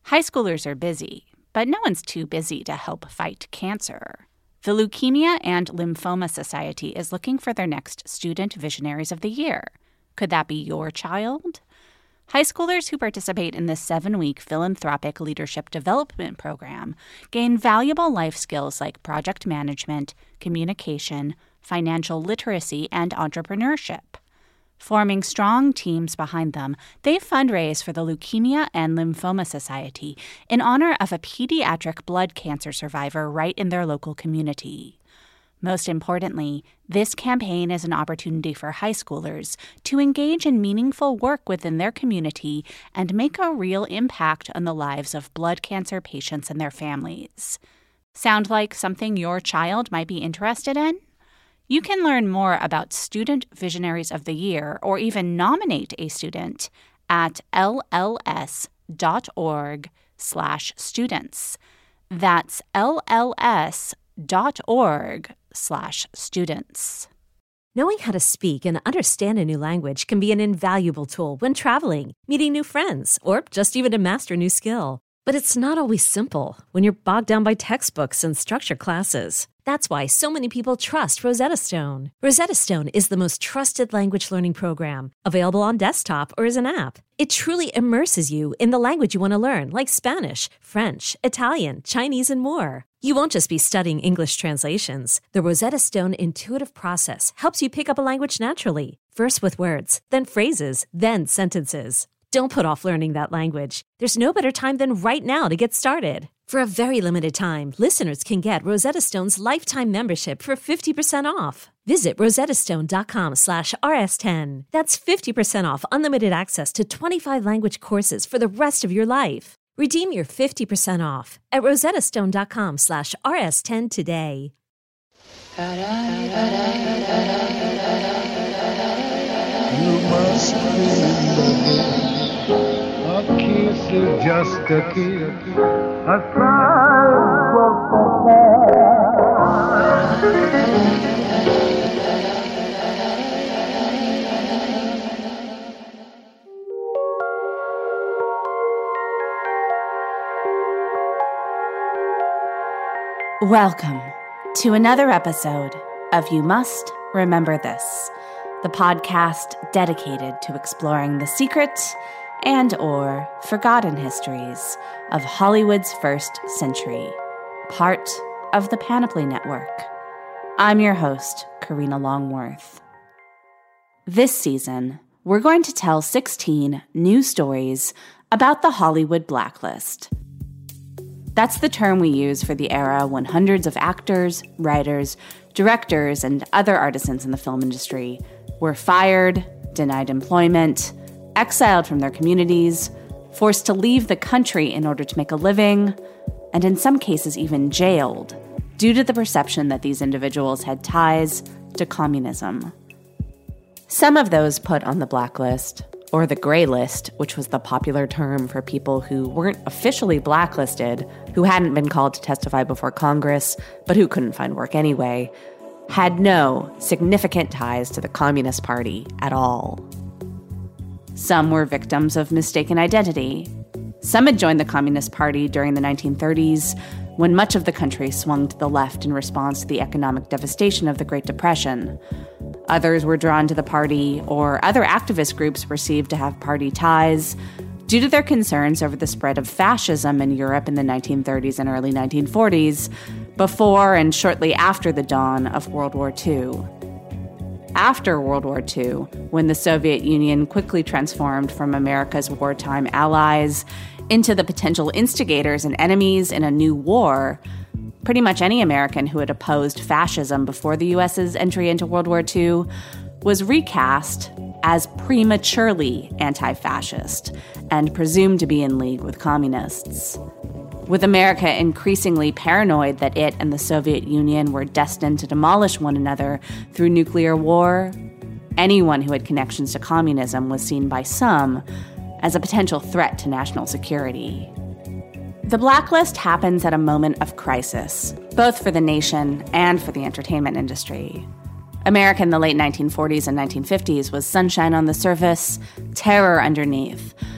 High schoolers are busy, but no one's too busy to help fight cancer. The Leukemia and Lymphoma Society is looking for their next Student Visionaries of the Year. Could that be your child? High schoolers who participate in this 7-week philanthropic leadership development program gain valuable life skills like project management, communication, financial literacy, and entrepreneurship. Forming strong teams behind them, they fundraise for the Leukemia and Lymphoma Society in honor of a pediatric blood cancer survivor right in their local community. Most importantly, this campaign is an opportunity for high schoolers to engage in meaningful work within their community and make a real impact on the lives of blood cancer patients and their families. Sound like something your child might be interested in? You can learn more about Student Visionaries of the Year or even nominate a student at lls.org/students. That's lls.org/students. Knowing how to speak and understand a new language can be an invaluable tool when traveling, meeting new friends, or just even to master a new skill. But it's not always simple when you're bogged down by textbooks and structured classes. That's why so many people trust Rosetta Stone. Rosetta Stone is the most trusted language learning program, available on desktop or as an app. It truly immerses you in the language you want to learn, like Spanish, French, Italian, Chinese, and more. You won't just be studying English translations. The Rosetta Stone intuitive process helps you pick up a language naturally, first with words, then phrases, then sentences. Don't put off learning that language. There's no better time than right now to get started. For a very limited time, listeners can get Rosetta Stone's lifetime membership for 50% off. Visit rosettastone.com/rs10. That's 50% off unlimited access to 25 language courses for the rest of your life. Redeem your 50% off at rosettastone.com/rs10 today. You must remember. A kiss is just a kiss, a smile for Welcome to another episode of You Must Remember This, the podcast dedicated to exploring the secret and/or forgotten histories of Hollywood's first century, part of the Panoply Network. I'm your host, Karina Longworth. This season, we're going to tell 16 new stories about the Hollywood blacklist. That's the term we use for the era when hundreds of actors, writers, directors, and other artisans in the film industry were fired, denied employment, exiled from their communities, forced to leave the country in order to make a living, and in some cases even jailed, due to the perception that these individuals had ties to communism. Some of those put on the blacklist, or the gray list, which was the popular term for people who weren't officially blacklisted, who hadn't been called to testify before Congress, but who couldn't find work anyway, had no significant ties to the Communist Party at all. Some were victims of mistaken identity. Some had joined the Communist Party during the 1930s, when much of the country swung to the left in response to the economic devastation of the Great Depression. Others were drawn to the party, or other activist groups perceived to have party ties, due to their concerns over the spread of fascism in Europe in the 1930s and early 1940s, before and shortly after the dawn of World War II. After World War II, when the Soviet Union quickly transformed from America's wartime allies into the potential instigators and enemies in a new war, pretty much any American who had opposed fascism before the U.S.'s entry into World War II was recast as prematurely anti-fascist and presumed to be in league with communists. With America increasingly paranoid that it and the Soviet Union were destined to demolish one another through nuclear war, anyone who had connections to communism was seen by some as a potential threat to national security. The blacklist happens at a moment of crisis, both for the nation and for the entertainment industry. America in the late 1940s and 1950s was sunshine on the surface, terror underneath,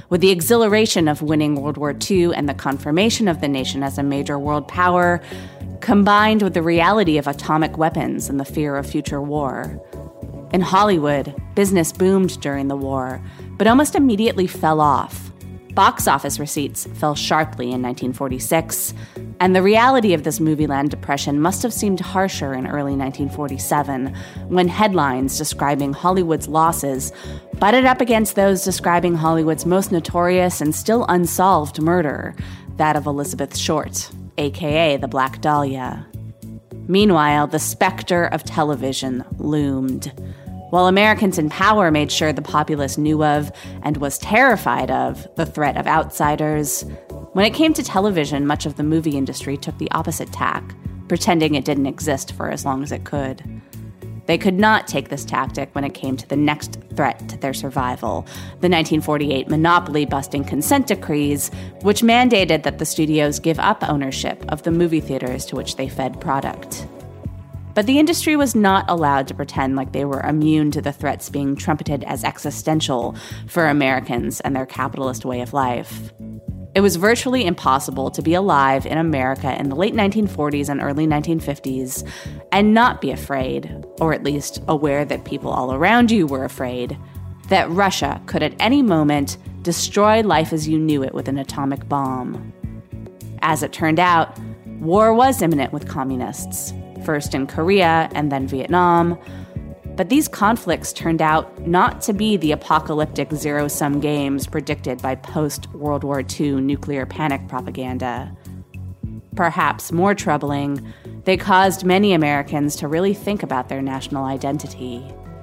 With the exhilaration of winning World War II and the confirmation of the nation as a major world power, combined with the reality of atomic weapons and the fear of future war. In Hollywood, business boomed during the war, but almost immediately fell off. Box office receipts fell sharply in 1946, and the reality of this movieland depression must have seemed harsher in early 1947, when headlines describing Hollywood's losses butted up against those describing Hollywood's most notorious and still unsolved murder, that of Elizabeth Short, aka the Black Dahlia. Meanwhile, the specter of television loomed. While Americans in power made sure the populace knew of and was terrified of the threat of outsiders, when it came to television, much of the movie industry took the opposite tack, pretending it didn't exist for as long as it could. They could not take this tactic when it came to the next threat to their survival, the 1948 monopoly-busting consent decrees, which mandated that the studios give up ownership of the movie theaters to which they fed product. But the industry was not allowed to pretend like they were immune to the threats being trumpeted as existential for Americans and their capitalist way of life. It was virtually impossible to be alive in America in the late 1940s and early 1950s and not be afraid, or at least aware that people all around you were afraid, that Russia could at any moment destroy life as you knew it with an atomic bomb. As it turned out, war was imminent with communists, first in Korea and then Vietnam, but these conflicts turned out not to be the apocalyptic zero-sum games predicted by post-World War II nuclear panic propaganda. Perhaps more troubling, they caused many Americans to really think about their national identity.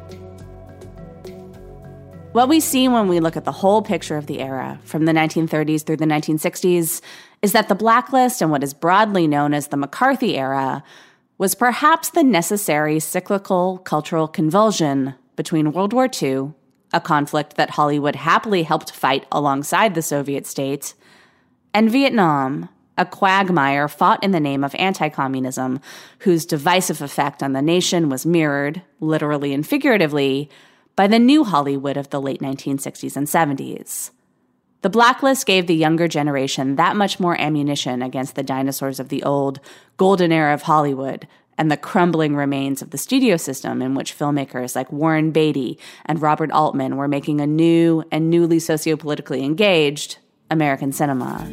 What we see when we look at the whole picture of the era, from the 1930s through the 1960s, is that the blacklist and what is broadly known as the McCarthy era was perhaps the necessary cyclical cultural convulsion between World War II, a conflict that Hollywood happily helped fight alongside the Soviet state, and Vietnam, a quagmire fought in the name of anti-communism, whose divisive effect on the nation was mirrored, literally and figuratively, by the new Hollywood of the late 1960s and 70s. The blacklist gave the younger generation that much more ammunition against the dinosaurs of the old golden era of Hollywood and the crumbling remains of the studio system in which filmmakers like Warren Beatty and Robert Altman were making a new and newly sociopolitically engaged American cinema.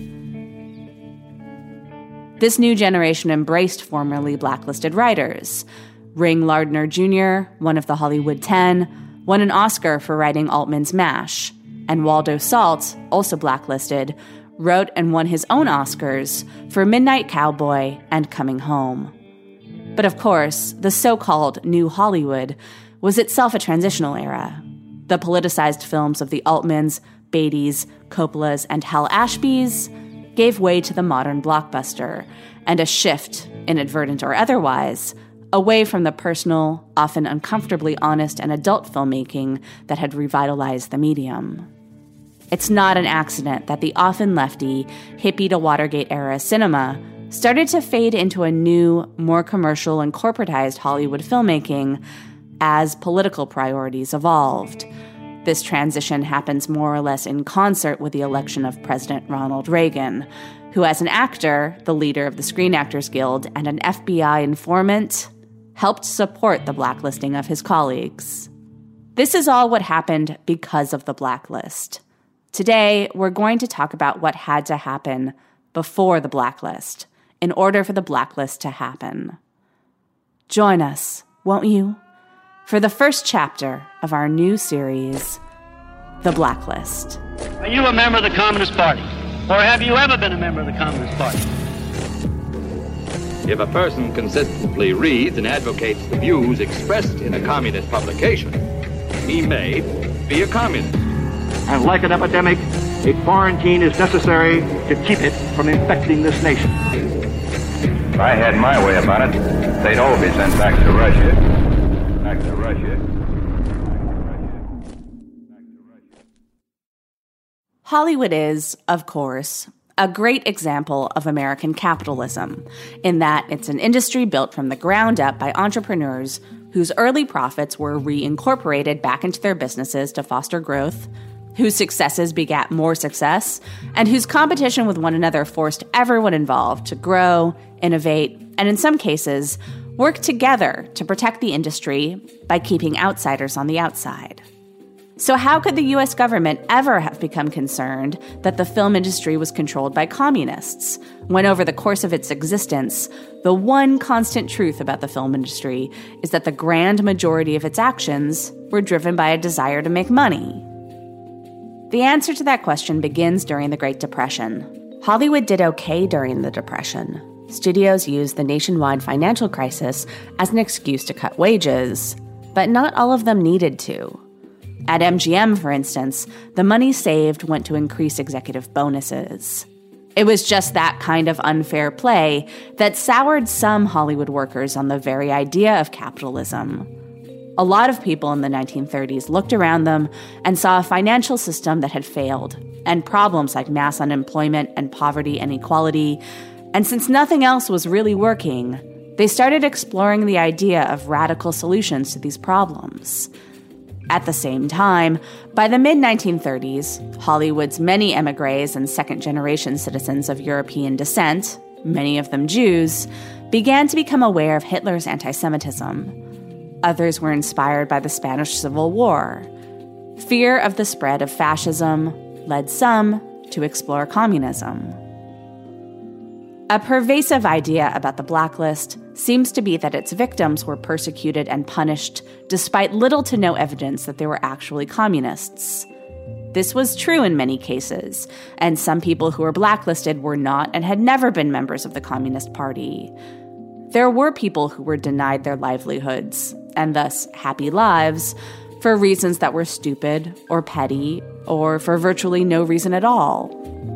This new generation embraced formerly blacklisted writers. Ring Lardner Jr., one of the Hollywood 10, won an Oscar for writing Altman's MASH, and Waldo Salt, also blacklisted, wrote and won his own Oscars for Midnight Cowboy and Coming Home. But of course, the so-called New Hollywood was itself a transitional era. The politicized films of the Altmans, Beattys, Coppolas, and Hal Ashbys gave way to the modern blockbuster, and a shift, inadvertent or otherwise, away from the personal, often uncomfortably honest and adult filmmaking that had revitalized the medium. It's not an accident that the often lefty, hippie-to-Watergate-era cinema started to fade into a new, more commercial and corporatized Hollywood filmmaking as political priorities evolved. This transition happens more or less in concert with the election of President Ronald Reagan, who as an actor, the leader of the Screen Actors Guild, and an FBI informant, helped support the blacklisting of his colleagues. This is all what happened because of the blacklist. Today, we're going to talk about what had to happen before the blacklist, in order for the blacklist to happen. Join us, won't you, for the first chapter of our new series, The Blacklist. Are you a member of the Communist Party? Or have you ever been a member of the Communist Party? If a person consistently reads and advocates the views expressed in a communist publication, he may be a communist. And like an epidemic, a quarantine is necessary to keep it from infecting this nation. If I had my way about it, they'd all be sent back to Russia. Back to Russia. Hollywood is, of course, a great example of American capitalism, in that it's an industry built from the ground up by entrepreneurs whose early profits were reincorporated back into their businesses to foster growth, whose successes begat more success, and whose competition with one another forced everyone involved to grow, innovate, and in some cases, work together to protect the industry by keeping outsiders on the outside. So how could the U.S. government ever have become concerned that the film industry was controlled by communists, when over the course of its existence, the one constant truth about the film industry is that the grand majority of its actions were driven by a desire to make money? The answer to that question begins during the Great Depression. Hollywood did okay during the Depression. Studios used the nationwide financial crisis as an excuse to cut wages, but not all of them needed to. At MGM, for instance, the money saved went to increase executive bonuses. It was just that kind of unfair play that soured some Hollywood workers on the very idea of capitalism. A lot of people in the 1930s looked around them and saw a financial system that had failed, and problems like mass unemployment and poverty and inequality. And since nothing else was really working, they started exploring the idea of radical solutions to these problems. At the same time, by the mid-1930s, Hollywood's many émigrés and second-generation citizens of European descent, many of them Jews, began to become aware of Hitler's anti-Semitism. Others were inspired by the Spanish Civil War. Fear of the spread of fascism led some to explore communism. A pervasive idea about the blacklist seems to be that its victims were persecuted and punished despite little to no evidence that they were actually communists. This was true in many cases, and some people who were blacklisted were not and had never been members of the Communist Party. There were people who were denied their livelihoods, and thus happy lives, for reasons that were stupid or petty, or for virtually no reason at all.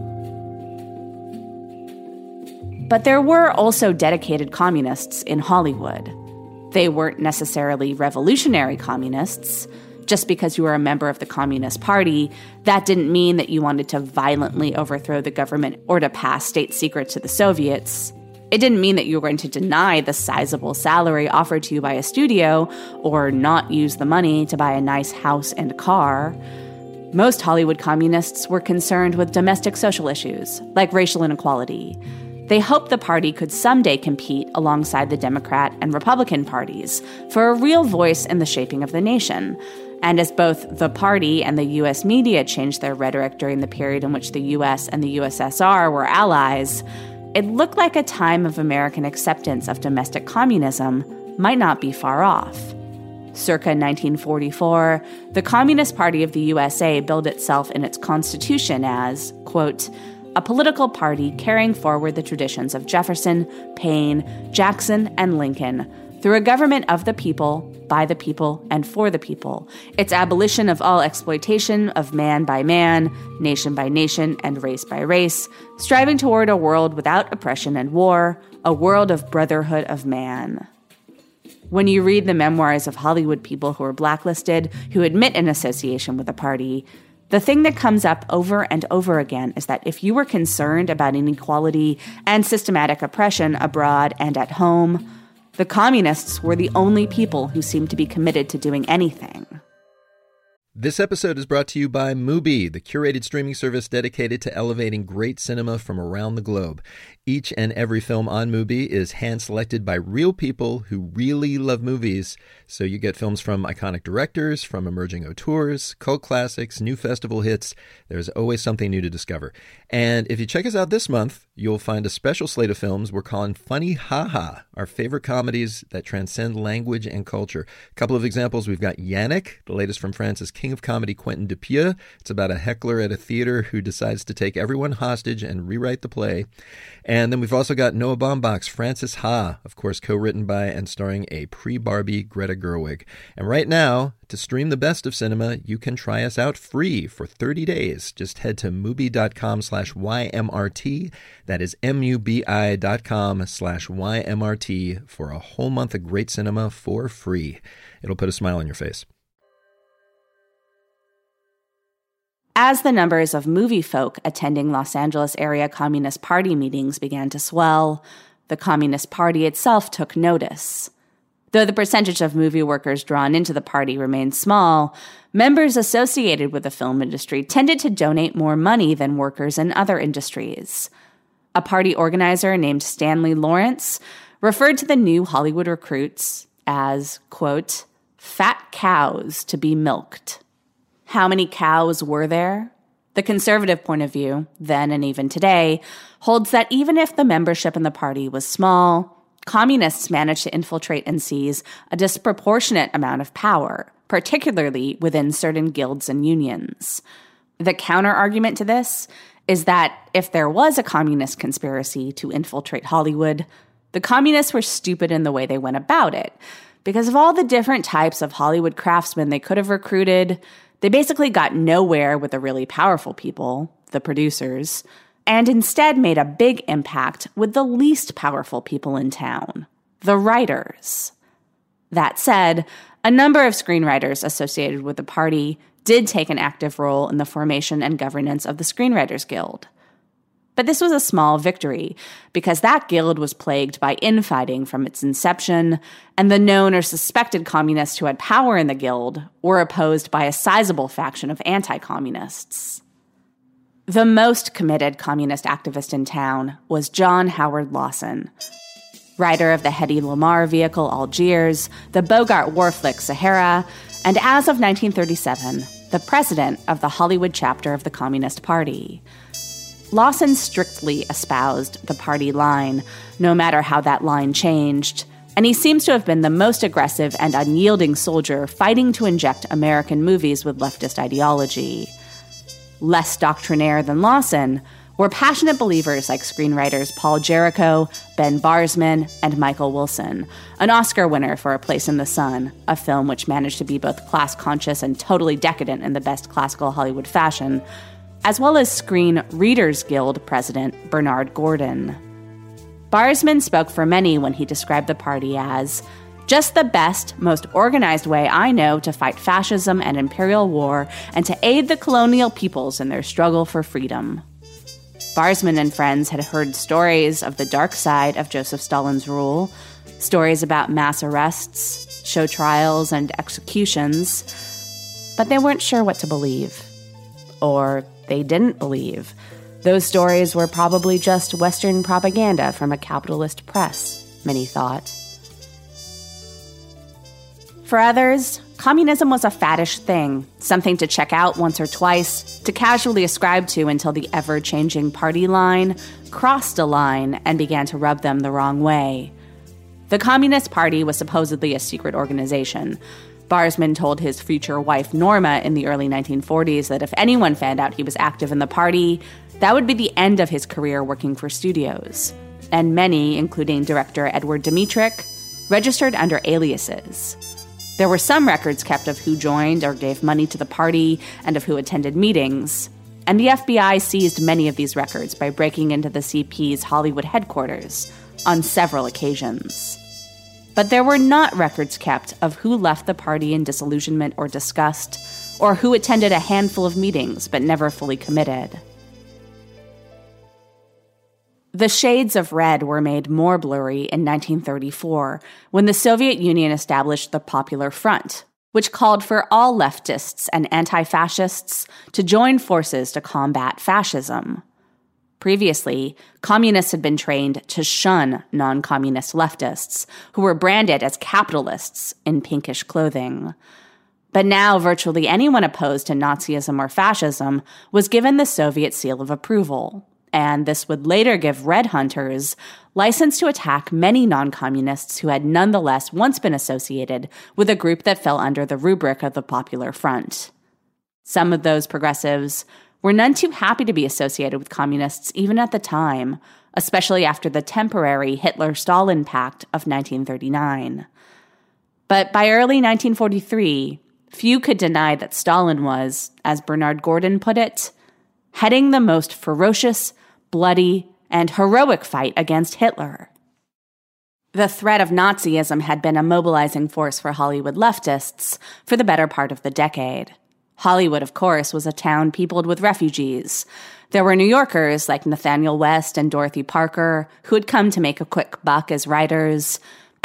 But there were also dedicated communists in Hollywood. They weren't necessarily revolutionary communists. Just because you were a member of the Communist Party, that didn't mean that you wanted to violently overthrow the government or to pass state secrets to the Soviets. It didn't mean that you were going to deny the sizable salary offered to you by a studio or not use the money to buy a nice house and car. Most Hollywood communists were concerned with domestic social issues, like racial inequality. They hoped the party could someday compete alongside the Democrat and Republican parties for a real voice in the shaping of the nation. And as both the party and the U.S. media changed their rhetoric during the period in which the U.S. and the USSR were allies, it looked like a time of American acceptance of domestic communism might not be far off. Circa 1944, the Communist Party of the USA billed itself in its constitution as, quote, a political party carrying forward the traditions of Jefferson, Paine, Jackson, and Lincoln through a government of the people, by the people, and for the people, its abolition of all exploitation of man by man, nation by nation, and race by race, striving toward a world without oppression and war, a world of brotherhood of man. When you read the memoirs of Hollywood people who are blacklisted, who admit an association with the party, the thing that comes up over and over again is that if you were concerned about inequality and systematic oppression abroad and at home, the communists were the only people who seemed to be committed to doing anything. This episode is brought to you by Mubi, the curated streaming service dedicated to elevating great cinema from around the globe. Each and every film on Mubi is hand-selected by real people who really love movies. So you get films from iconic directors, from emerging auteurs, cult classics, new festival hits. There's always something new to discover. And if you check us out this month, you'll find a special slate of films we're calling Funny Ha Ha, our favorite comedies that transcend language and culture. A couple of examples, we've got Yannick, the latest from France's king of comedy, Quentin Dupieux. It's about a heckler at a theater who decides to take everyone hostage and rewrite the play. And then we've also got Noah Baumbach's Frances Ha, of course, co-written by and starring a pre-Barbie Greta Gerwig. And right now, to stream the best of cinema, you can try us out free for 30 days. Just head to Mubi.com/YMRT. That is MUBI.com/YMRT for a whole month of great cinema for free. It'll put a smile on your face. As the numbers of movie folk attending Los Angeles area Communist Party meetings began to swell, the Communist Party itself took notice. Though the percentage of movie workers drawn into the party remained small, members associated with the film industry tended to donate more money than workers in other industries. A party organizer named Stanley Lawrence referred to the new Hollywood recruits as, quote, fat cows to be milked. How many cows were there? The conservative point of view, then and even today, holds that even if the membership in the party was small, communists managed to infiltrate and seize a disproportionate amount of power, particularly within certain guilds and unions. The counter-argument to this is that if there was a communist conspiracy to infiltrate Hollywood, the communists were stupid in the way they went about it. Because of all the different types of Hollywood craftsmen they could have recruited, they basically got nowhere with the really powerful people, the producers, and instead made a big impact with the least powerful people in town, the writers. That said, a number of screenwriters associated with the party did take an active role in the formation and governance of the Screenwriters Guild. But this was a small victory, because that guild was plagued by infighting from its inception, and the known or suspected communists who had power in the guild were opposed by a sizable faction of anti-communists. The most committed communist activist in town was John Howard Lawson, writer of the Hedy Lamarr vehicle Algiers, the Bogart war flick Sahara, and as of 1937, the president of the Hollywood chapter of the Communist Party. Lawson strictly espoused the party line, no matter how that line changed, and he seems to have been the most aggressive and unyielding soldier fighting to inject American movies with leftist ideology. Less doctrinaire than Lawson were passionate believers like screenwriters Paul Jericho, Ben Barsman, and Michael Wilson, an Oscar winner for A Place in the Sun, a film which managed to be both class-conscious and totally decadent in the best classical Hollywood fashion, as well as Screen Readers Guild president Bernard Gordon. Barsman spoke for many when he described the party as just the best, most organized way I know to fight fascism and imperial war and to aid the colonial peoples in their struggle for freedom. Barsman and friends had heard stories of the dark side of Joseph Stalin's rule, stories about mass arrests, show trials, and executions, but they weren't sure what to believe. Or they didn't believe. Those stories were probably just Western propaganda from a capitalist press, many thought. For others, communism was a faddish thing, something to check out once or twice, to casually ascribe to until the ever-changing party line crossed a line and began to rub them the wrong way. The Communist Party was supposedly a secret organization. Barsman told his future wife Norma in the early 1940s that if anyone found out he was active in the party, that would be the end of his career working for studios. And many, including director Edward Dmytryk, registered under aliases. There were some records kept of who joined or gave money to the party and of who attended meetings, and the FBI seized many of these records by breaking into the CP's Hollywood headquarters on several occasions. But there were not records kept of who left the party in disillusionment or disgust, or who attended a handful of meetings but never fully committed. The shades of red were made more blurry in 1934, when the Soviet Union established the Popular Front, which called for all leftists and anti-fascists to join forces to combat fascism. Previously, communists had been trained to shun non-communist leftists, who were branded as capitalists in pinkish clothing. But now virtually anyone opposed to Nazism or fascism was given the Soviet seal of approval, and this would later give Red Hunters license to attack many non-communists who had nonetheless once been associated with a group that fell under the rubric of the Popular Front. Some of those progressives were none too happy to be associated with communists even at the time, especially after the temporary Hitler-Stalin Pact of 1939. But by early 1943, few could deny that Stalin was, as Bernard Gordon put it, heading the most ferocious, bloody, and heroic fight against Hitler. The threat of Nazism had been a mobilizing force for Hollywood leftists for the better part of the decade. Hollywood, of course, was a town peopled with refugees. There were New Yorkers like Nathaniel West and Dorothy Parker who had come to make a quick buck as writers,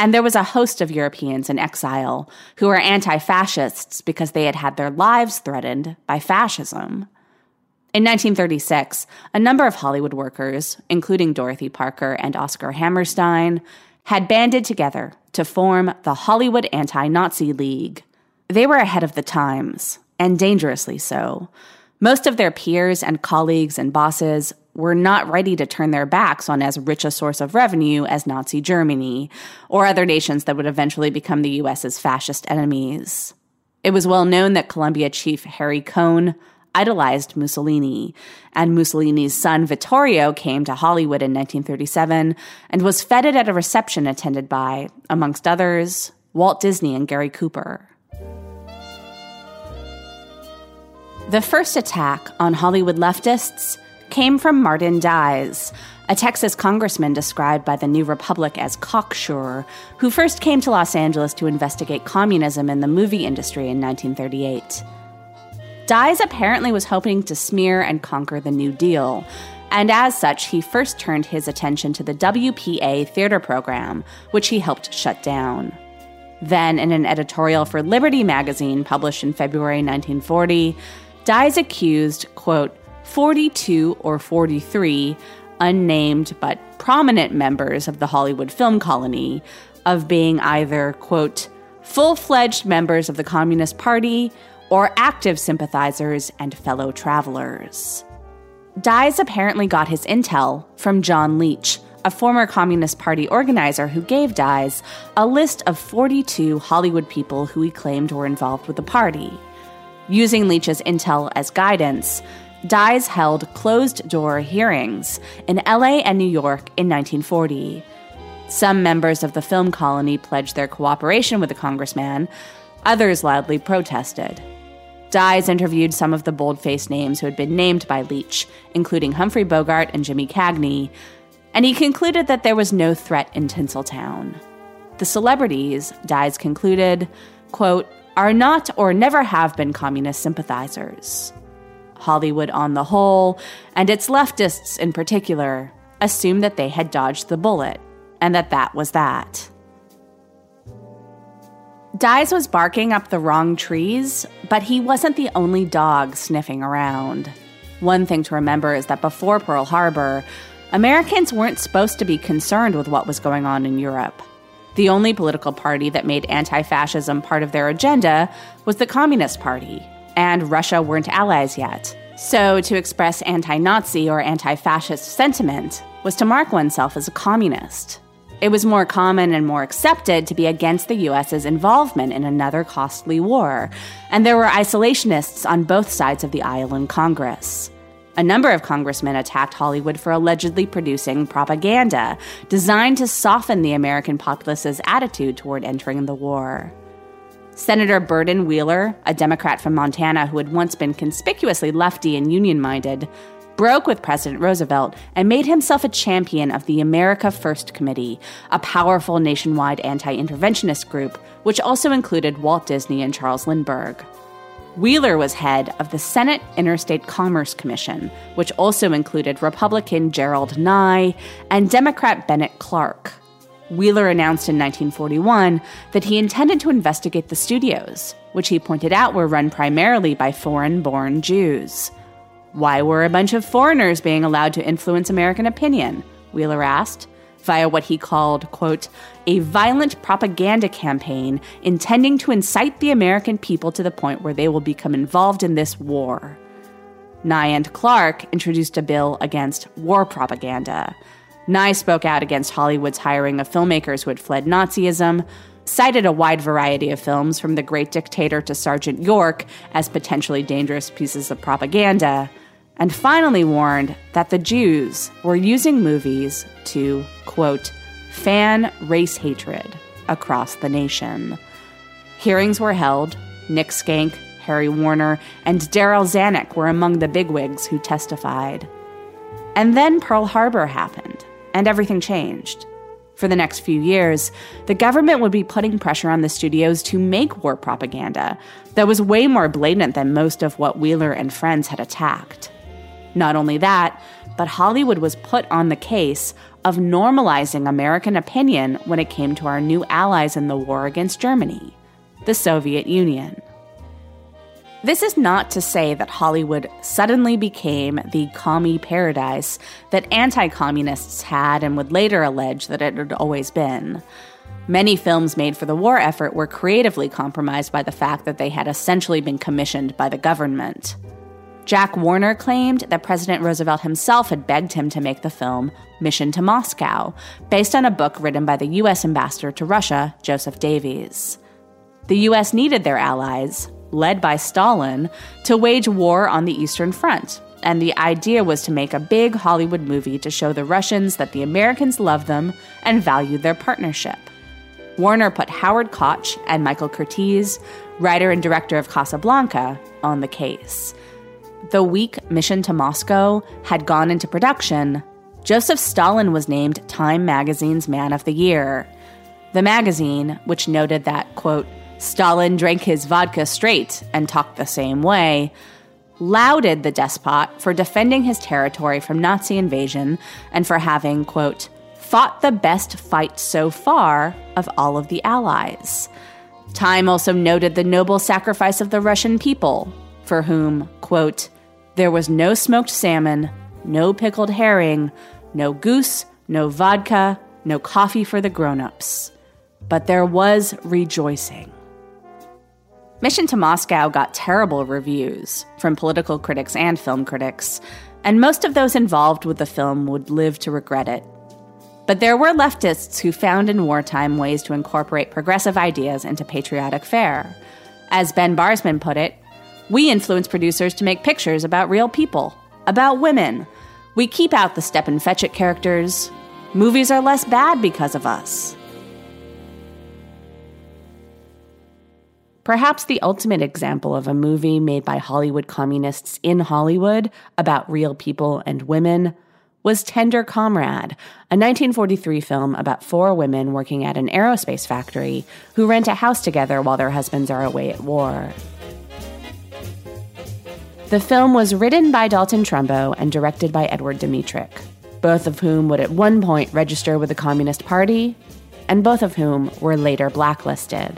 And there was a host of Europeans in exile who were anti-fascists because they had had their lives threatened by fascism. In 1936, a number of Hollywood workers, including Dorothy Parker and Oscar Hammerstein, had banded together to form the Hollywood Anti-Nazi League. They were ahead of the times, and dangerously so. Most of their peers and colleagues and bosses were not ready to turn their backs on as rich a source of revenue as Nazi Germany, or other nations that would eventually become the U.S.'s fascist enemies. It was well known that Columbia chief Harry Cohn idolized Mussolini, and Mussolini's son Vittorio came to Hollywood in 1937 and was feted at a reception attended by, amongst others, Walt Disney and Gary Cooper. The first attack on Hollywood leftists came from Martin Dies, a Texas congressman described by the New Republic as cocksure, who first came to Los Angeles to investigate communism in the movie industry in 1938. Dies apparently was hoping to smear and conquer the New Deal, and as such, he first turned his attention to the WPA theater program, which he helped shut down. Then, in an editorial for Liberty magazine published in February 1940, Dies accused, quote, 42 or 43 unnamed but prominent members of the Hollywood film colony of being either, quote, full-fledged members of the Communist Party or active sympathizers and fellow travelers. Dies apparently got his intel from John Leach, a former Communist Party organizer who gave Dies a list of 42 Hollywood people who he claimed were involved with the party. Using Leach's intel as guidance, Dies held closed-door hearings in LA and New York in 1940. Some members of the film colony pledged their cooperation with the congressman. Others loudly protested. Dies interviewed some of the bold-faced names who had been named by Leach, including Humphrey Bogart and Jimmy Cagney, and he concluded that there was no threat in Tinseltown. The celebrities, Dies concluded, quote, are not or never have been communist sympathizers. Hollywood on the whole, and its leftists in particular, assumed that they had dodged the bullet, and that was that. Dies was barking up the wrong trees, but he wasn't the only dog sniffing around. One thing to remember is that before Pearl Harbor, Americans weren't supposed to be concerned with what was going on in Europe. The only political party that made anti-fascism part of their agenda was the Communist Party, and Russia weren't allies yet. So to express anti-Nazi or anti-fascist sentiment was to mark oneself as a communist. It was more common and more accepted to be against the U.S.'s involvement in another costly war, and there were isolationists on both sides of the aisle in Congress. A number of congressmen attacked Hollywood for allegedly producing propaganda designed to soften the American populace's attitude toward entering the war. Senator Burton Wheeler, a Democrat from Montana who had once been conspicuously lefty and union-minded, broke with President Roosevelt and made himself a champion of the America First Committee, a powerful nationwide anti-interventionist group, which also included Walt Disney and Charles Lindbergh. Wheeler was head of the Senate Interstate Commerce Commission, which also included Republican Gerald Nye and Democrat Bennett Clark. Wheeler announced in 1941 that he intended to investigate the studios, which he pointed out were run primarily by foreign-born Jews. Why were a bunch of foreigners being allowed to influence American opinion? Wheeler asked, via what he called, quote, a violent propaganda campaign intending to incite the American people to the point where they will become involved in this war. Nye and Clark introduced a bill against war propaganda. Nye spoke out against Hollywood's hiring of filmmakers who had fled Nazism, cited a wide variety of films from The Great Dictator to Sergeant York as potentially dangerous pieces of propaganda, and finally warned that the Jews were using movies to, quote, fan race hatred across the nation. Hearings were held. Nick Skank, Harry Warner, and Darryl Zanuck were among the bigwigs who testified. And then Pearl Harbor happened, and everything changed. For the next few years, the government would be putting pressure on the studios to make war propaganda that was way more blatant than most of what Wheeler and friends had attacked. Not only that, but Hollywood was put on the case of normalizing American opinion when it came to our new allies in the war against Germany, the Soviet Union. This is not to say that Hollywood suddenly became the commie paradise that anti-communists had and would later allege that it had always been. Many films made for the war effort were creatively compromised by the fact that they had essentially been commissioned by the government. Jack Warner claimed that President Roosevelt himself had begged him to make the film Mission to Moscow, based on a book written by the U.S. ambassador to Russia, Joseph Davies. The U.S. needed their allies, led by Stalin, to wage war on the Eastern Front, and the idea was to make a big Hollywood movie to show the Russians that the Americans loved them and valued their partnership. Warner put Howard Koch and Michael Curtiz, writer and director of Casablanca, on the case. The week Mission to Moscow had gone into production, Joseph Stalin was named Time magazine's Man of the Year. The magazine, which noted that, quote, Stalin drank his vodka straight and talked the same way, lauded the despot for defending his territory from Nazi invasion and for having, quote, fought the best fight so far of all of the Allies. Time also noted the noble sacrifice of the Russian people, for whom, quote, there was no smoked salmon, no pickled herring, no goose, no vodka, no coffee for the grown-ups. But there was rejoicing. Mission to Moscow got terrible reviews from political critics and film critics, and most of those involved with the film would live to regret it. But there were leftists who found in wartime ways to incorporate progressive ideas into patriotic fare. As Ben Barsman put it, we influence producers to make pictures about real people, about women. We keep out the Stepin Fetchit characters. Movies are less bad because of us. Perhaps the ultimate example of a movie made by Hollywood communists in Hollywood about real people and women was Tender Comrade, a 1943 film about 4 women working at an aerospace factory who rent a house together while their husbands are away at war. The film was written by Dalton Trumbo and directed by Edward Dmytryk, both of whom would at one point register with the Communist Party, and both of whom were later blacklisted.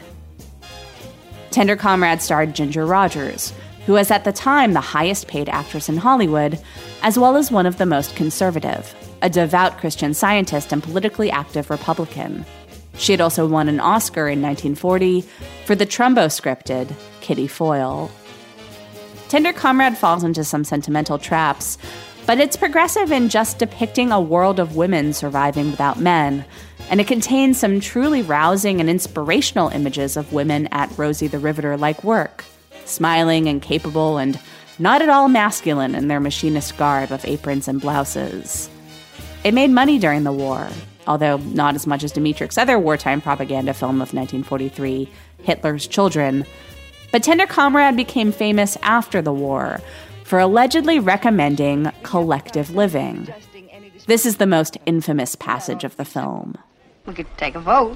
Tender Comrade starred Ginger Rogers, who was at the time the highest-paid actress in Hollywood, as well as one of the most conservative, a devout Christian Scientist and politically active Republican. She had also won an Oscar in 1940 for the Trumbo-scripted Kitty Foyle. Tender Comrade falls into some sentimental traps, but it's progressive in just depicting a world of women surviving without men, and it contains some truly rousing and inspirational images of women at Rosie the Riveter-like work, smiling and capable and not at all masculine in their machinist garb of aprons and blouses. It made money during the war, although not as much as Dmytryk's other wartime propaganda film of 1943, Hitler's Children. But Tender Comrade became famous after the war for allegedly recommending collective living. This is the most infamous passage of the film. We could take a vote.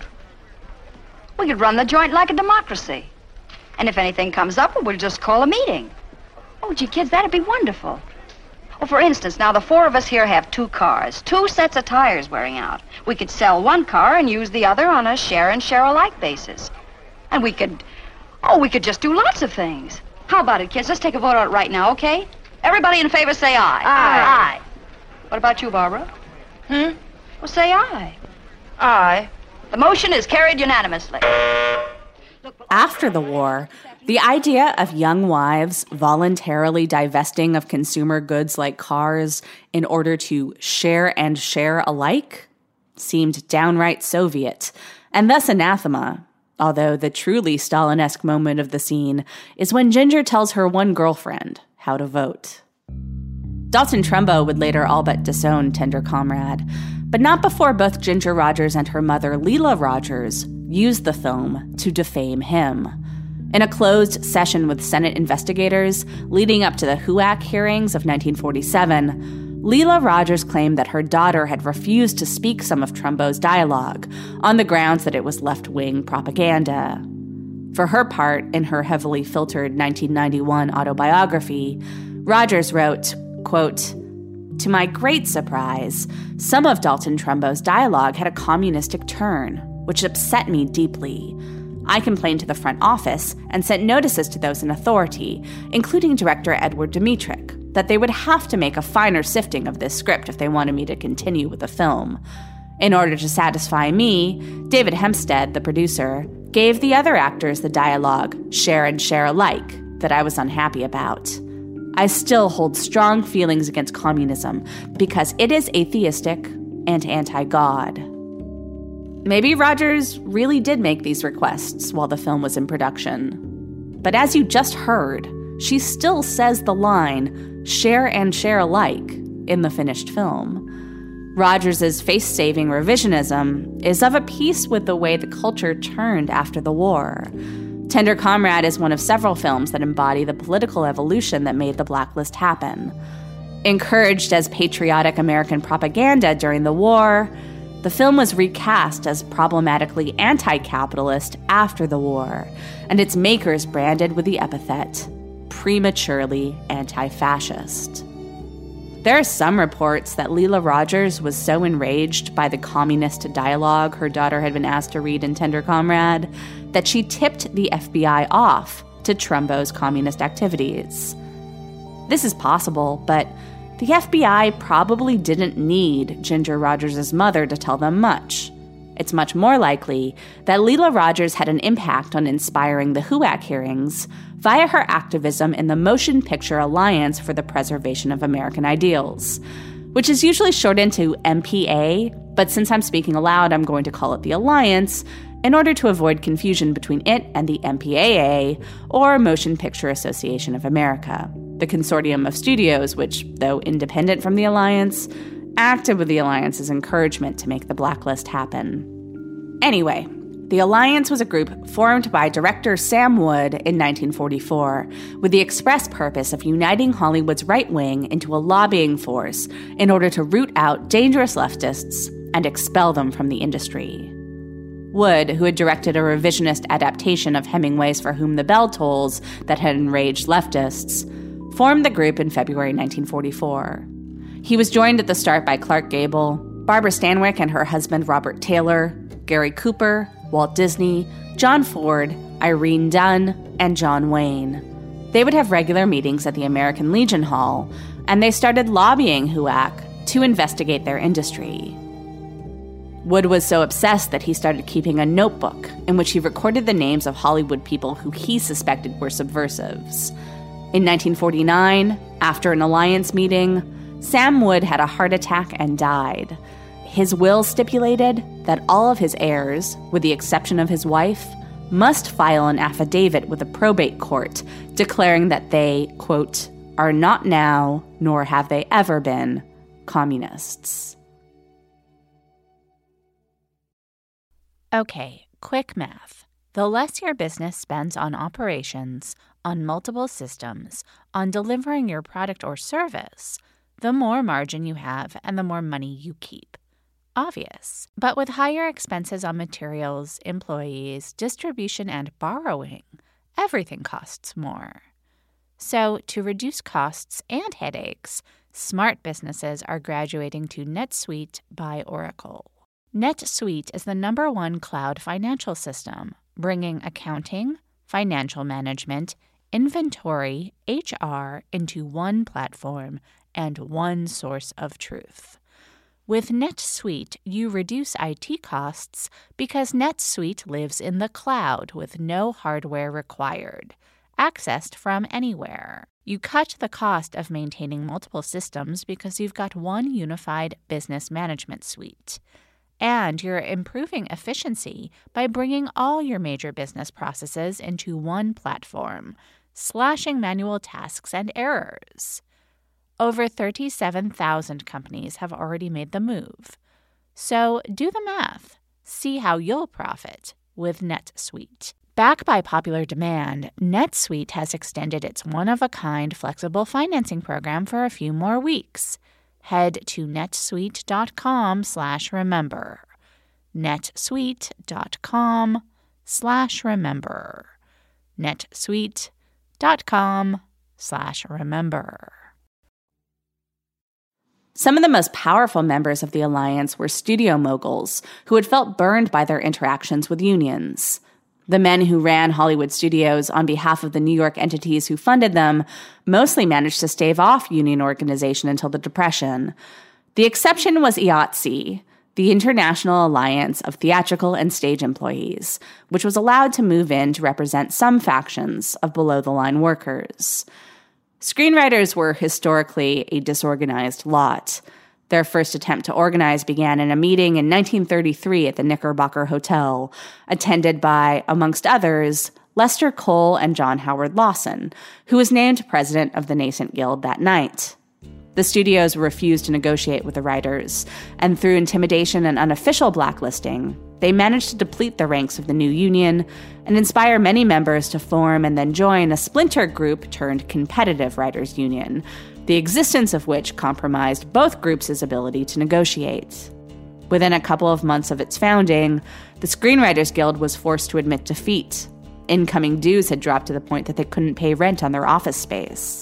We could run the joint like a democracy. And if anything comes up, we'll just call a meeting. Oh, gee, kids, that'd be wonderful. Well, for instance, now the 4 of us here have 2 cars, 2 sets of tires wearing out. We could sell one car and use the other on a share and share alike basis. And we could just do lots of things. How about it, kids? Let's take a vote on it right now, okay? Everybody in favor say aye. Aye. What about you, Barbara? Well, say aye. Aye. The motion is carried unanimously. After the war, the idea of young wives voluntarily divesting of consumer goods like cars in order to share and share alike seemed downright Soviet, and thus anathema, although the truly Stalin-esque moment of the scene is when Ginger tells her one girlfriend how to vote. Dalton Trumbo would later all but disown Tender Comrade, but not before both Ginger Rogers and her mother, Leela Rogers, used the film to defame him. In a closed session with Senate investigators leading up to the HUAC hearings of 1947, Leela Rogers claimed that her daughter had refused to speak some of Trumbo's dialogue on the grounds that it was left-wing propaganda. For her part, in her heavily filtered 1991 autobiography, Rogers wrote, quote, To my great surprise, some of Dalton Trumbo's dialogue had a communistic turn, which upset me deeply. I complained to the front office and sent notices to those in authority, including director Edward Dmytryk, that they would have to make a finer sifting of this script if they wanted me to continue with the film. In order to satisfy me, David Hempstead, the producer, gave the other actors the dialogue, share and share alike, that I was unhappy about. I still hold strong feelings against communism because it is atheistic and anti-God. Maybe Rogers really did make these requests while the film was in production. But as you just heard, she still says the line, share and share alike, in the finished film. Rogers' face-saving revisionism is of a piece with the way the culture turned after the war. Tender Comrade is one of several films that embody the political evolution that made the blacklist happen. Encouraged as patriotic American propaganda during the war, the film was recast as problematically anti-capitalist after the war, and its makers branded with the epithet prematurely anti-fascist. There are some reports that Leela Rogers was so enraged by the communist dialogue her daughter had been asked to read in Tender Comrade that she tipped the FBI off to Trumbo's communist activities. This is possible, but the FBI probably didn't need Ginger Rogers' mother to tell them much. It's much more likely that Leela Rogers had an impact on inspiring the HUAC hearings via her activism in the Motion Picture Alliance for the Preservation of American Ideals, which is usually shortened to MPA, but since I'm speaking aloud, I'm going to call it the Alliance in order to avoid confusion between it and the MPAA, or Motion Picture Association of America, the consortium of studios which, though independent from the Alliance, acted with the Alliance's encouragement to make the blacklist happen. Anyway, the Alliance was a group formed by director Sam Wood in 1944 with the express purpose of uniting Hollywood's right wing into a lobbying force in order to root out dangerous leftists and expel them from the industry. Wood, who had directed a revisionist adaptation of Hemingway's For Whom the Bell Tolls that had enraged leftists, formed the group in February 1944. He was joined at the start by Clark Gable, Barbara Stanwyck and her husband Robert Taylor, Gary Cooper, Walt Disney, John Ford, Irene Dunn, and John Wayne. They would have regular meetings at the American Legion Hall, and they started lobbying HUAC to investigate their industry. Wood was so obsessed that he started keeping a notebook in which he recorded the names of Hollywood people who he suspected were subversives. In 1949, after an Alliance meeting, Sam Wood had a heart attack and died. His will stipulated that all of his heirs, with the exception of his wife, must file an affidavit with the probate court declaring that they, quote, are not now, nor have they ever been, communists. Okay, quick math. The less your business spends on operations, on multiple systems, on delivering your product or service, the more margin you have and the more money you keep. Obvious. But with higher expenses on materials, employees, distribution, and borrowing, everything costs more. So, to reduce costs and headaches, smart businesses are graduating to NetSuite by Oracle. NetSuite is the #1 cloud financial system, bringing accounting, financial management, inventory, HR into one platform and one source of truth. With NetSuite, you reduce IT costs because NetSuite lives in the cloud with no hardware required, accessed from anywhere. You cut the cost of maintaining multiple systems because you've got one unified business management suite. And you're improving efficiency by bringing all your major business processes into one platform, slashing manual tasks and errors. Over 37,000 companies have already made the move. So do the math. See how you'll profit with NetSuite. Backed by popular demand, NetSuite has extended its one-of-a-kind flexible financing program for a few more weeks. Head to netsuite.com/remember. netsuite.com/remember. netsuite.com/remember. Some of the most powerful members of the alliance were studio moguls who had felt burned by their interactions with unions. The men who ran Hollywood studios on behalf of the New York entities who funded them mostly managed to stave off union organization until the Depression. The exception was IATSE, the International Alliance of Theatrical and Stage Employees, which was allowed to move in to represent some factions of below-the-line workers. Screenwriters were historically a disorganized lot. Their first attempt to organize began in a meeting in 1933 at the Knickerbocker Hotel, attended by, amongst others, Lester Cole and John Howard Lawson, who was named president of the nascent guild that night. The studios refused to negotiate with the writers, and through intimidation and unofficial blacklisting, they managed to deplete the ranks of the new union and inspire many members to form and then join a splinter group turned competitive writers' union, the existence of which compromised both groups' ability to negotiate. Within a couple of months of its founding, the Screenwriters Guild was forced to admit defeat. Incoming dues had dropped to the point that they couldn't pay rent on their office space.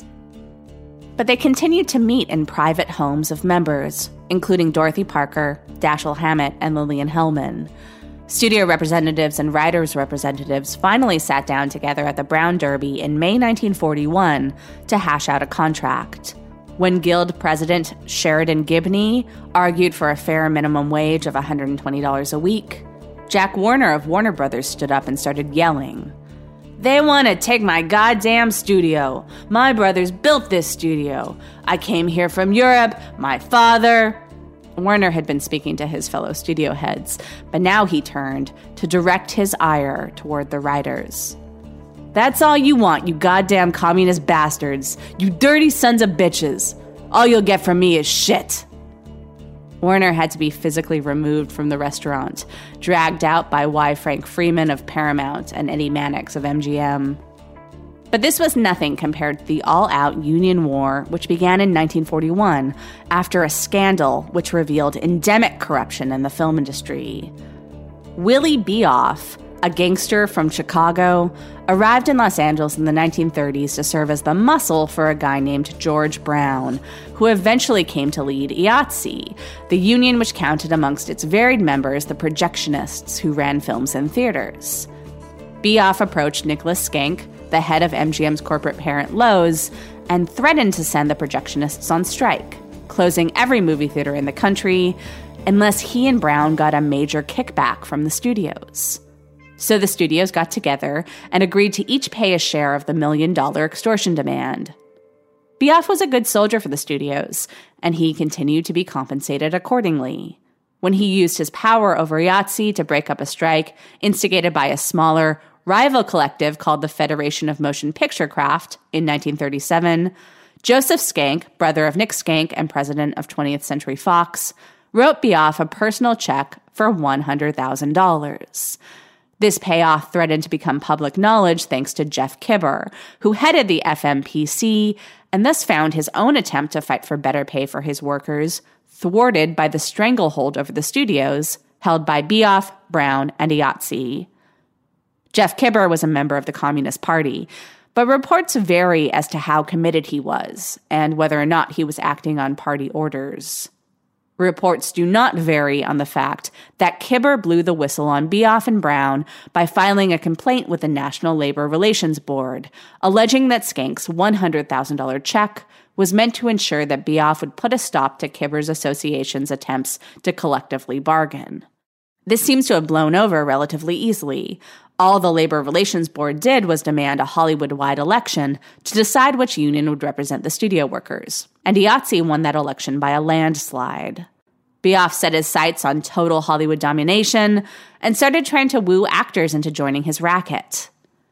But they continued to meet in private homes of members, including Dorothy Parker, Dashiell Hammett, and Lillian Hellman. Studio representatives and writers' representatives finally sat down together at the Brown Derby in May 1941 to hash out a contract. When Guild President Sheridan Gibney argued for a fair minimum wage of $120 a week, Jack Warner of Warner Brothers stood up and started yelling, "They want to take my goddamn studio. My brothers built this studio. I came here from Europe. My father..." Warner had been speaking to his fellow studio heads, but now he turned to direct his ire toward the writers. "That's all you want, you goddamn communist bastards. You dirty sons of bitches. All you'll get from me is shit." Warner had to be physically removed from the restaurant, dragged out by Y. Frank Freeman of Paramount and Eddie Mannix of MGM. But this was nothing compared to the all-out union war, which began in 1941 after a scandal which revealed endemic corruption in the film industry. Willie Beoff, a gangster from Chicago, arrived in Los Angeles in the 1930s to serve as the muscle for a guy named George Brown, who eventually came to lead IATSE, the union which counted amongst its varied members the projectionists who ran films in theaters. Beoff approached Nicholas Schenck, the head of MGM's corporate parent Loews, and threatened to send the projectionists on strike, closing every movie theater in the country unless he and Brown got a major kickback from the studios. So the studios got together and agreed to each pay a share of the $1 million extortion demand. Beoff was a good soldier for the studios, and he continued to be compensated accordingly. When he used his power over IATSE to break up a strike instigated by a smaller, rival collective called the Federation of Motion Picture Craft in 1937, Joseph Schenck, brother of Nick Schenck and president of 20th Century Fox, wrote Beoff a personal check for $100,000. This payoff threatened to become public knowledge thanks to Jeff Kibber, who headed the FMPC and thus found his own attempt to fight for better pay for his workers thwarted by the stranglehold over the studios held by Beoff, Brown, and IATSE. Jeff Kibber was a member of the Communist Party, but reports vary as to how committed he was and whether or not he was acting on party orders. Reports do not vary on the fact that Kibber blew the whistle on Beoff and Brown by filing a complaint with the National Labor Relations Board, alleging that Schenck's $100,000 check was meant to ensure that Beoff would put a stop to Kibber's association's attempts to collectively bargain. This seems to have blown over relatively easily. All the Labor Relations Board did was demand a Hollywood-wide election to decide which union would represent the studio workers, and IATSE won that election by a landslide. Beoff set his sights on total Hollywood domination and started trying to woo actors into joining his racket.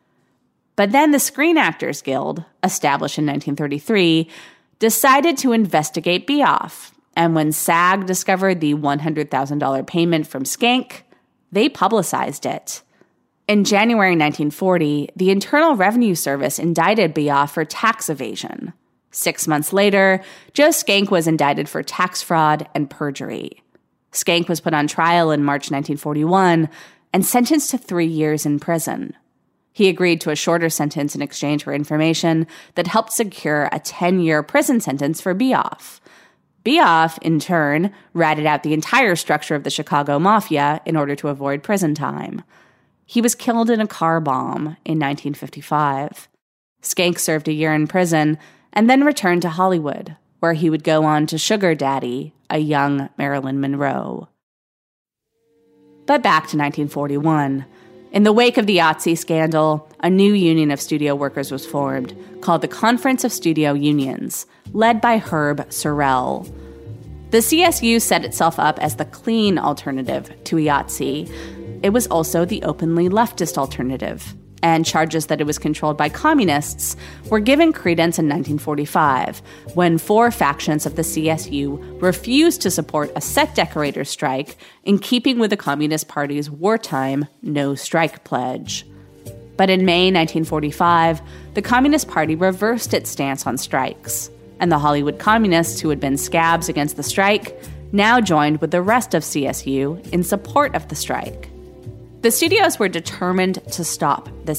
But then the Screen Actors Guild, established in 1933, decided to investigate Beoff, and when SAG discovered the $100,000 payment from Schenck, they publicized it. In January 1940, the Internal Revenue Service indicted Beoff for tax evasion. 6 months later, Joe Schenck was indicted for tax fraud and perjury. Schenck was put on trial in March 1941 and sentenced to 3 years in prison. He agreed to a shorter sentence in exchange for information that helped secure a 10-year prison sentence for Beoff. Biaf, in turn, ratted out the entire structure of the Chicago Mafia in order to avoid prison time. He was killed in a car bomb in 1955. Schenck served a year in prison and then returned to Hollywood, where he would go on to sugar daddy a young Marilyn Monroe. But back to 1941. In the wake of the Yahtzee scandal, a new union of studio workers was formed, called the Conference of Studio Unions, led by Herb Sorrell. The CSU set itself up as the clean alternative to Yahtzee. It was also the openly leftist alternative, and charges that it was controlled by communists were given credence in 1945, when 4 factions of the CSU refused to support a set decorator strike in keeping with the Communist Party's wartime no-strike pledge. But in May 1945, the Communist Party reversed its stance on strikes, and the Hollywood communists who had been scabs against the strike now joined with the rest of CSU in support of the strike. The studios were determined to stop the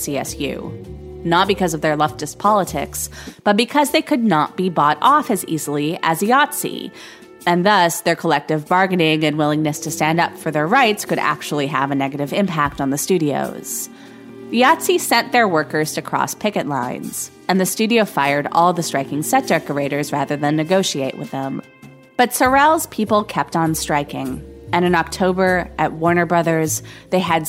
CSU, not because of their leftist politics, but because they could not be bought off as easily as Yahtzee, and thus their collective bargaining and willingness to stand up for their rights could actually have a negative impact on the studios. Yahtzee sent their workers to cross picket lines, and the studio fired all the striking set decorators rather than negotiate with them. But Sorrell's people kept on striking. And in October, at Warner Brothers, they had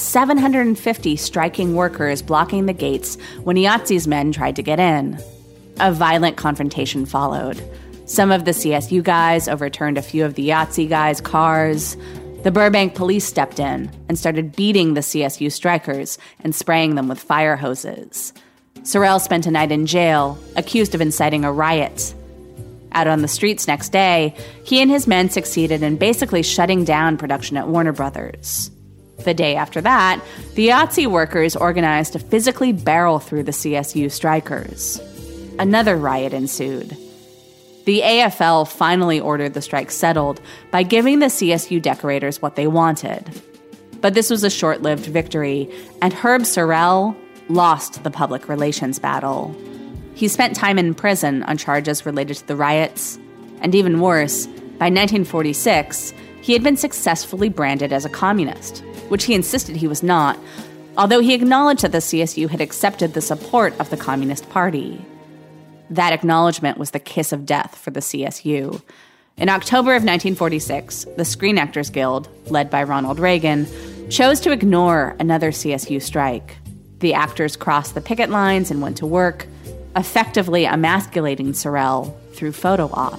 750 striking workers blocking the gates when Yahtzee's men tried to get in. A violent confrontation followed. Some of the CSU guys overturned a few of the Yahtzee guys' cars. The Burbank police stepped in and started beating the CSU strikers and spraying them with fire hoses. Sorrell spent a night in jail, accused of inciting a riot. Out on the streets next day, he and his men succeeded in basically shutting down production at Warner Brothers. The day after that, the Yahtzee workers organized to physically barrel through the CSU strikers. Another riot ensued. The AFL finally ordered the strike settled by giving the CSU decorators what they wanted. But this was a short-lived victory, and Herb Sorrell lost the public relations battle. He spent time in prison on charges related to the riots, and even worse, by 1946, he had been successfully branded as a communist, which he insisted he was not, although he acknowledged that the CSU had accepted the support of the Communist Party. That acknowledgement was the kiss of death for the CSU. In October of 1946, the Screen Actors Guild, led by Ronald Reagan, chose to ignore another CSU strike. The actors crossed the picket lines and went to work, effectively emasculating Sorrell through photo op.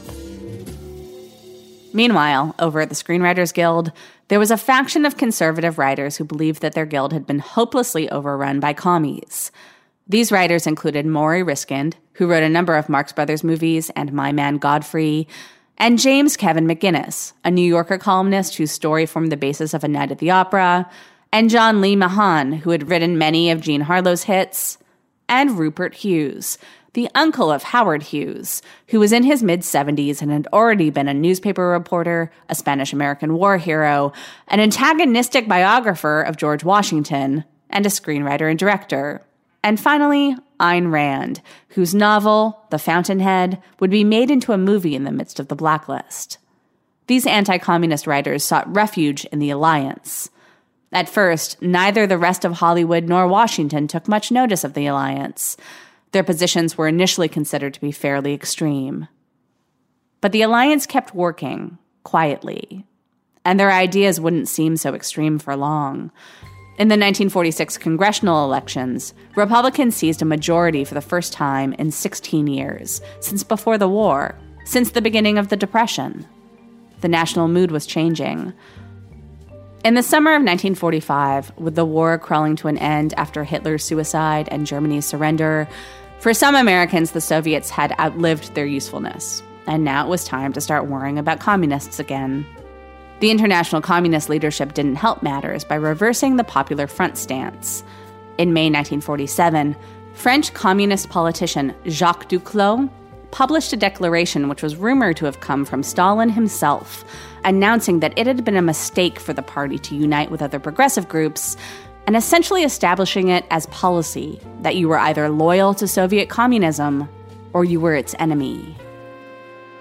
Meanwhile, over at the Screenwriters Guild, there was a faction of conservative writers who believed that their guild had been hopelessly overrun by commies. These writers included Maury Riskind, who wrote a number of Marx Brothers movies and My Man Godfrey, and James Kevin McGinnis, a New Yorker columnist whose story formed the basis of A Night at the Opera, and John Lee Mahan, who had written many of Jean Harlow's hits, and Rupert Hughes, the uncle of Howard Hughes, who was in his mid-70s and had already been a newspaper reporter, a Spanish-American war hero, an antagonistic biographer of George Washington, and a screenwriter and director. And finally, Ayn Rand, whose novel, The Fountainhead, would be made into a movie in the midst of the blacklist. These anti-communist writers sought refuge in the Alliance. At first, neither the rest of Hollywood nor Washington took much notice of the Alliance. Their positions were initially considered to be fairly extreme. But the Alliance kept working, quietly, and their ideas wouldn't seem so extreme for long. In the 1946 congressional elections, Republicans seized a majority for the first time in 16 years, since before the war, since the beginning of the Depression. The national mood was changing. In the summer of 1945, with the war crawling to an end after Hitler's suicide and Germany's surrender, for some Americans, the Soviets had outlived their usefulness, and now it was time to start worrying about communists again. The international communist leadership didn't help matters by reversing the Popular Front stance. In May 1947, French communist politician Jacques Duclos published a declaration which was rumored to have come from Stalin himself, announcing that it had been a mistake for the party to unite with other progressive groups, and essentially establishing it as policy that you were either loyal to Soviet communism or you were its enemy.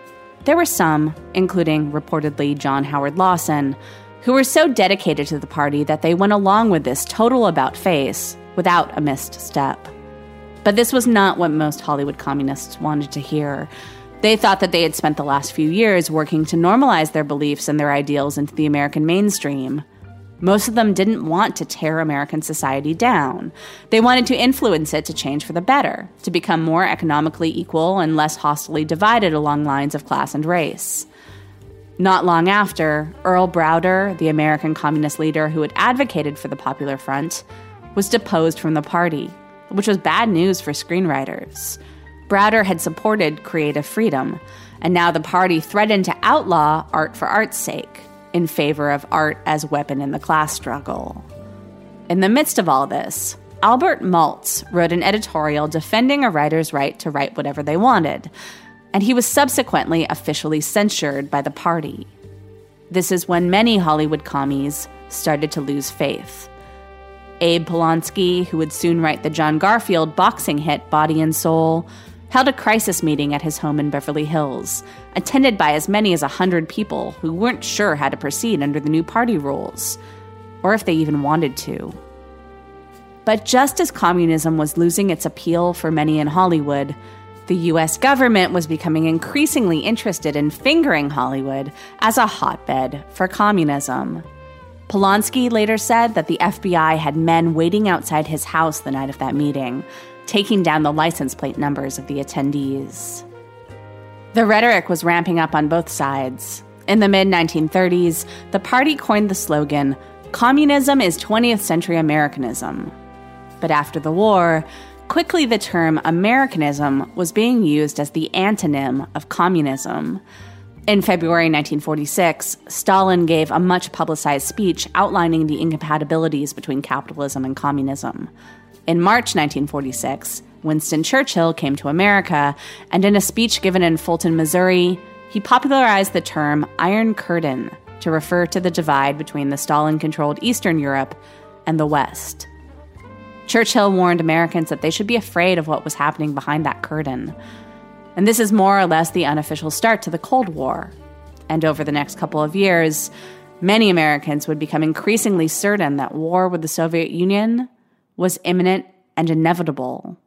there were some, including reportedly John Howard Lawson, who were so dedicated to the party that they went along with this total about-face without a missed step. But this was not what most Hollywood communists wanted to hear. They thought that they had spent the last few years working to normalize their beliefs and their ideals into the American mainstream. Most of them didn't want to tear American society down. They wanted to influence it to change for the better, to become more economically equal and less hostily divided along lines of class and race. Not long after, Earl Browder, the American communist leader who had advocated for the Popular Front, was deposed from the party, which was bad news for screenwriters. Browder had supported creative freedom, and now the party threatened to outlaw art for art's sake, in favor of art as weapon in the class struggle. In the midst of all this, Albert Maltz wrote an editorial defending a writer's right to write whatever they wanted, and he was subsequently officially censured by the party. This is when many Hollywood commies started to lose faith. Abe Polonsky, who would soon write the John Garfield boxing hit Body and Soul, held a crisis meeting at his home in Beverly Hills, attended by as many as 100 people who weren't sure how to proceed under the new party rules, or if they even wanted to. But just as communism was losing its appeal for many in Hollywood, the U.S. government was becoming increasingly interested in fingering Hollywood as a hotbed for communism. Polonsky later said that the FBI had men waiting outside his house the night of that meeting, taking down the license plate numbers of the attendees. The rhetoric was ramping up on both sides. In the mid-1930s, the party coined the slogan, "Communism is 20th century Americanism." But after the war, quickly the term Americanism was being used as the antonym of communism. In February 1946, Stalin gave a much-publicized speech outlining the incompatibilities between capitalism and communism. In March 1946, Winston Churchill came to America, and in a speech given in Fulton, Missouri, he popularized the term Iron Curtain to refer to the divide between the Stalin-controlled Eastern Europe and the West. Churchill warned Americans that they should be afraid of what was happening behind that curtain. And this is more or less the unofficial start to the Cold War. And over the next couple of years, many Americans would become increasingly certain that war with the Soviet Union was imminent and inevitable.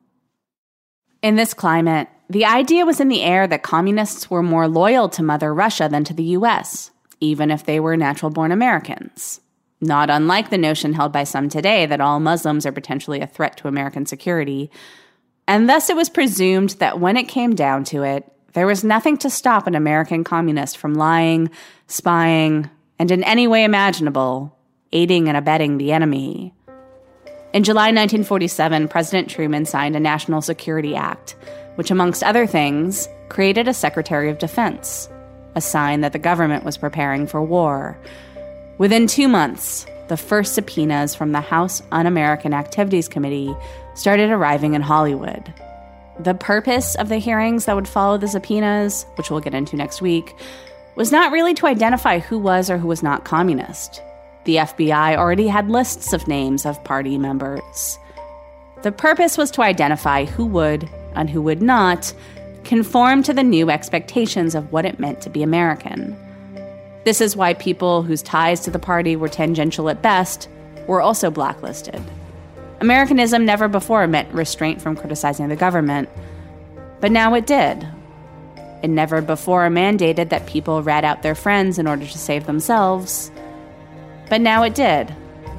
In this climate, the idea was in the air that communists were more loyal to Mother Russia than to the U.S., even if they were natural-born Americans. Not unlike the notion held by some today that all Muslims are potentially a threat to American security. And thus it was presumed that when it came down to it, there was nothing to stop an American communist from lying, spying, and in any way imaginable, aiding and abetting the enemy. In July 1947, President Truman signed a National Security Act, which, amongst other things, created a Secretary of Defense, a sign that the government was preparing for war. Within 2 months, the first subpoenas from the House Un-American Activities Committee started arriving in Hollywood. The purpose of the hearings that would follow the subpoenas, which we'll get into next week, was not really to identify who was or who was not communist. The FBI already had lists of names of party members. The purpose was to identify who would, and who would not, conform to the new expectations of what it meant to be American. This is why people whose ties to the party were tangential at best were also blacklisted. Americanism never before meant restraint from criticizing the government, but now it did. It never before mandated that people rat out their friends in order to save themselves, but now it did.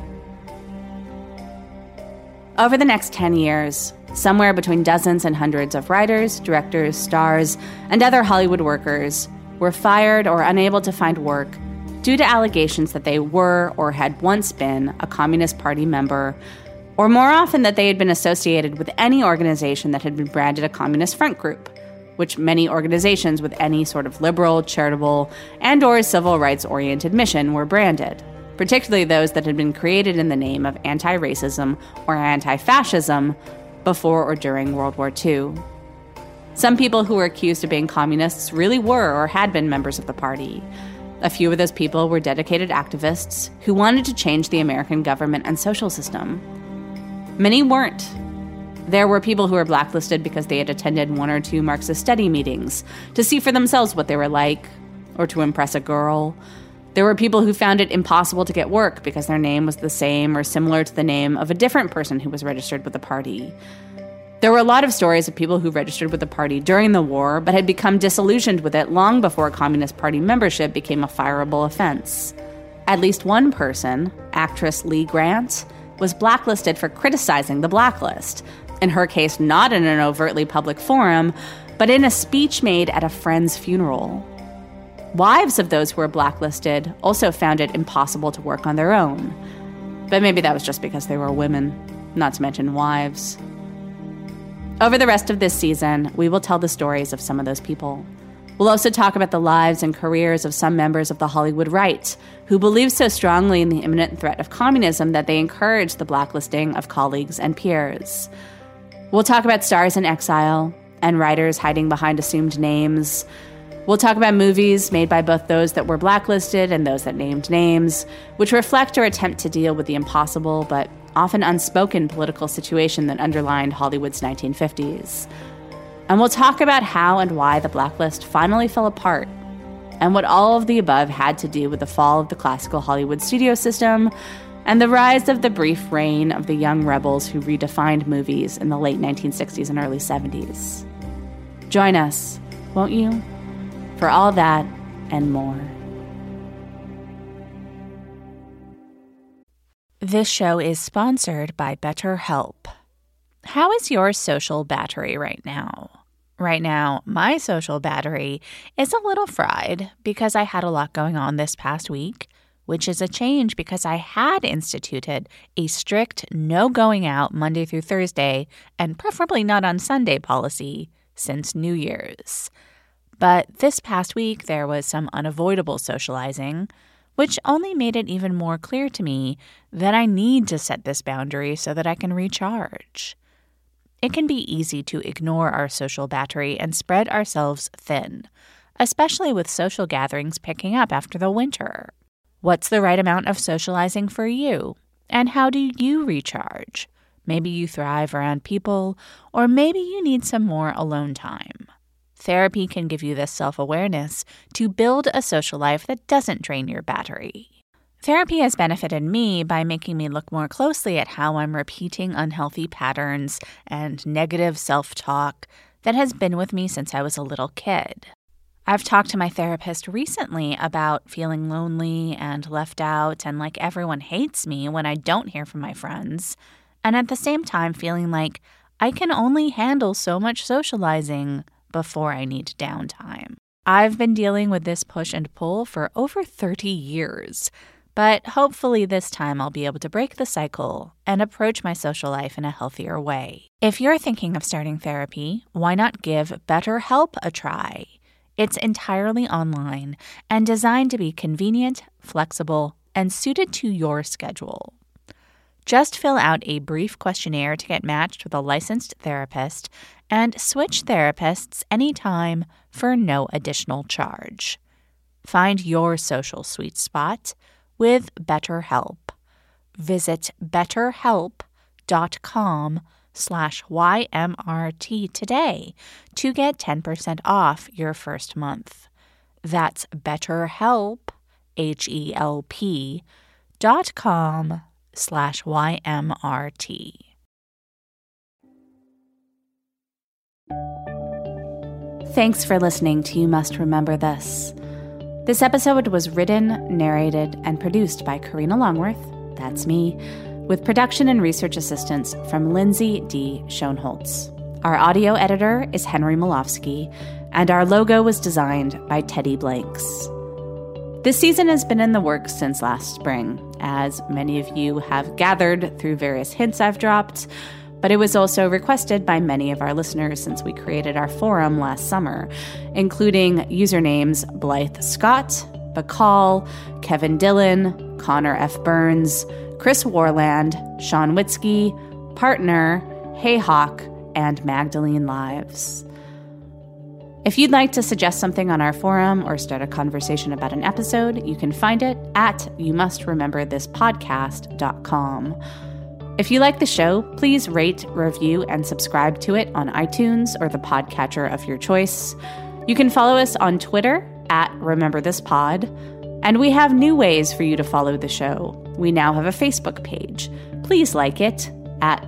Over the next 10 years, somewhere between dozens and hundreds of writers, directors, stars, and other Hollywood workers were fired or unable to find work due to allegations that they were or had once been a Communist Party member, or more often that they had been associated with any organization that had been branded a Communist Front Group, which many organizations with any sort of liberal, charitable, and or civil rights-oriented mission were branded, particularly those that had been created in the name of anti-racism or anti-fascism before or during World War II. Some people who were accused of being communists really were or had been members of the party. A few of those people were dedicated activists who wanted to change the American government and social system. Many weren't. There were people who were blacklisted because they had attended one or two Marxist study meetings to see for themselves what they were like, or to impress a girl. There were people who found it impossible to get work because their name was the same or similar to the name of a different person who was registered with the party. There were a lot of stories of people who registered with the party during the war but had become disillusioned with it long before Communist Party membership became a fireable offense. At least one person, actress Lee Grant, was blacklisted for criticizing the blacklist. In her case, not in an overtly public forum, but in a speech made at a friend's funeral. Wives of those who were blacklisted also found it impossible to work on their own. But maybe that was just because they were women, not to mention wives. Over the rest of this season, we will tell the stories of some of those people. We'll also talk about the lives and careers of some members of the Hollywood right, who believe so strongly in the imminent threat of communism that they encourage the blacklisting of colleagues and peers. We'll talk about stars in exile and writers hiding behind assumed names. We'll talk about movies made by both those that were blacklisted and those that named names, which reflect or attempt to deal with the impossible but often unspoken political situation that underlined Hollywood's 1950s. And we'll talk about how and why the blacklist finally fell apart, and what all of the above had to do with the fall of the classical Hollywood studio system and the rise of the brief reign of the young rebels who redefined movies in the late 1960s and early 70s. Join us, won't you? For all that and more. This show is sponsored by BetterHelp. How is your social battery right now? Right now, my social battery is a little fried because I had a lot going on this past week, which is a change because I had instituted a strict no going out Monday through Thursday and preferably not on Sunday policy since New Year's. But this past week, there was some unavoidable socializing, which only made it even more clear to me that I need to set this boundary so that I can recharge. It can be easy to ignore our social battery and spread ourselves thin, especially with social gatherings picking up after the winter. What's the right amount of socializing for you? And how do you recharge? Maybe you thrive around people, or maybe you need some more alone time. Therapy can give you this self-awareness to build a social life that doesn't drain your battery. Therapy has benefited me by making me look more closely at how I'm repeating unhealthy patterns and negative self-talk that has been with me since I was a little kid. I've talked to my therapist recently about feeling lonely and left out and like everyone hates me when I don't hear from my friends, and at the same time feeling like I can only handle so much socializing before I need downtime. I've been dealing with this push and pull for over 30 years, but hopefully this time I'll be able to break the cycle and approach my social life in a healthier way. If you're thinking of starting therapy, why not give BetterHelp a try? It's entirely online and designed to be convenient, flexible, and suited to your schedule. Just fill out a brief questionnaire to get matched with a licensed therapist and switch therapists anytime for no additional charge. Find your social sweet spot with BetterHelp. Visit betterhelp.com/YMRT today to get 10% off your first month. That's BetterHelp, HELP.com/YMRT. Thanks for listening to You Must Remember This. This episode was written, narrated, and produced by Karina Longworth, that's me, with production and research assistance from Lindsay D. Schoenholtz. Our audio editor is Henry Malofsky, and our logo was designed by Teddy Blanks. This season has been in the works since last spring, as many of you have gathered through various hints I've dropped, but it was also requested by many of our listeners since we created our forum last summer, including usernames Blythe Scott, Bacall, Kevin Dillon, Connor F. Burns, Chris Warland, Sean Witzke, Partner, Hayhawk, and Magdalene Lives. If you'd like to suggest something on our forum or start a conversation about an episode, you can find it at youmustrememberthispodcast.com. If you like the show, please rate, review, and subscribe to it on iTunes or the podcatcher of your choice. You can follow us on Twitter at RememberThisPod, and we have new ways for you to follow the show. We now have a Facebook page. Please like it at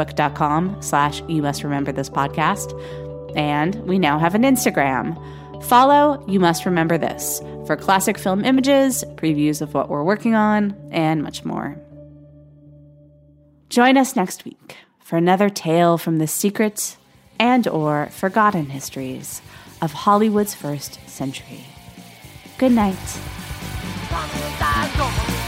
facebook.com/YouMustRememberThisPodcast. And we now have an Instagram. Follow You Must Remember This for classic film images, previews of what we're working on, and much more. Join us next week for another tale from the secret and/or forgotten histories of Hollywood's first century. Good night.